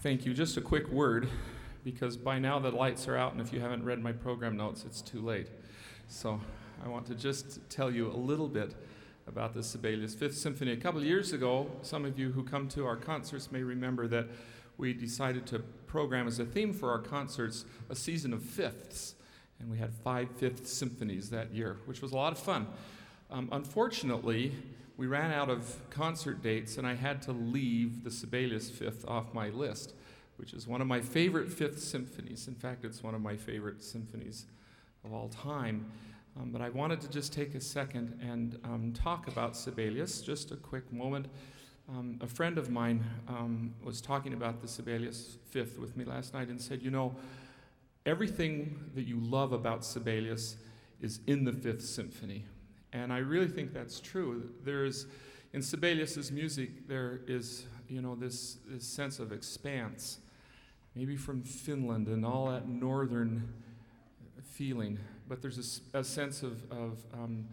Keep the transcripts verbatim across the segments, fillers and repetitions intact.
Thank you. Just a quick word, because by now the lights are out, and if you haven't read my program notes, it's too late. So I want to just tell you a little bit about the Sibelius Fifth Symphony. A couple of years ago, some of you who come to our concerts may remember that we decided to program as a theme for our concerts a season of fifths, and we had five Fifth Symphonies that year, which was a lot of fun. Um, unfortunately, we ran out of concert dates, and I had to leave the Sibelius Fifth off my list, which is one of my favorite Fifth Symphonies. In fact, it's one of my favorite symphonies of all time. Um, but I wanted to just take a second and um, talk about Sibelius, just a quick moment. Um, a friend of mine um, was talking about the Sibelius Fifth with me last night and said, you know, everything that you love about Sibelius is in the Fifth Symphony. And I really think that's true. There's, in Sibelius's music, there is, you know, this, this sense of expanse, maybe from Finland and all that northern feeling, but there's a, a sense of, of um,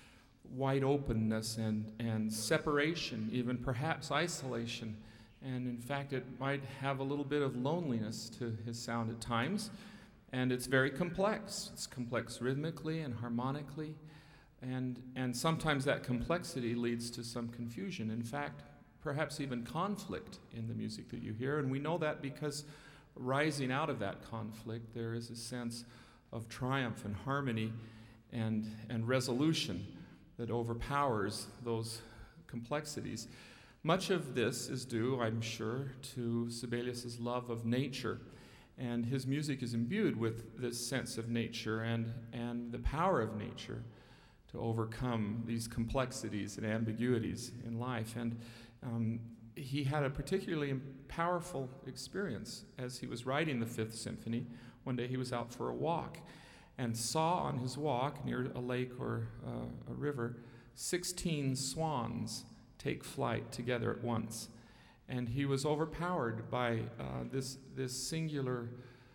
wide openness and, and separation, even perhaps isolation. And in fact, it might have a little bit of loneliness to his sound at times. And it's very complex. It's complex rhythmically and harmonically. And, and sometimes that complexity leads to some confusion. In fact, perhaps even conflict in the music that you hear. And we know that because rising out of that conflict, there is a sense of triumph and harmony and, and resolution that overpowers those complexities. Much of this is due, I'm sure, to Sibelius's love of nature. And his music is imbued with this sense of nature and, and the power of nature to overcome these complexities and ambiguities in life. And um, he had a particularly powerful experience as he was writing the Fifth Symphony. One day he was out for a walk and saw on his walk near a lake or uh, a river sixteen swans take flight together at once. And he was overpowered by uh, this, this singular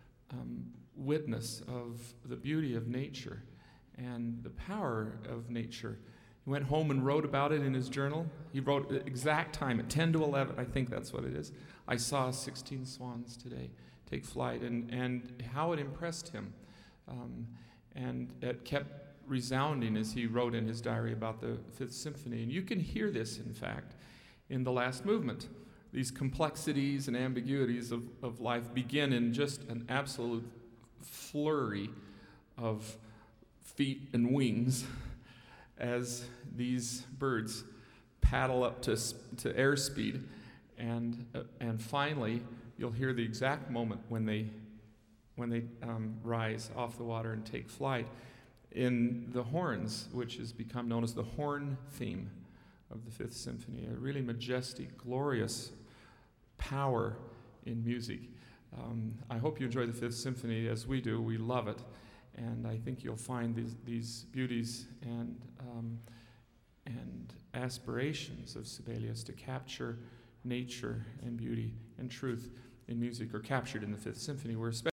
um, witness of the beauty of nature and the power of nature. He went home and wrote about it in his journal. He wrote the exact time at ten to eleven, I think that's what it is. I saw sixteen swans today take flight, and, and how it impressed him. Um, and it kept resounding as he wrote in his diary about the Fifth Symphony. And you can hear this, in fact, in the last movement. These complexities and ambiguities of, of life begin in just an absolute flurry of feet and wings as these birds paddle up to, to airspeed. And, uh, and finally, you'll hear the exact moment when they, when they um, rise off the water and take flight in the horns, which has become known as the horn theme of the Fifth Symphony, a really majestic, glorious power in music. Um, I hope you enjoy the Fifth Symphony as we do. We love it. And I think you'll find these, these beauties and, um, and aspirations of Sibelius to capture nature and beauty and truth in music are captured in the Fifth Symphony. We're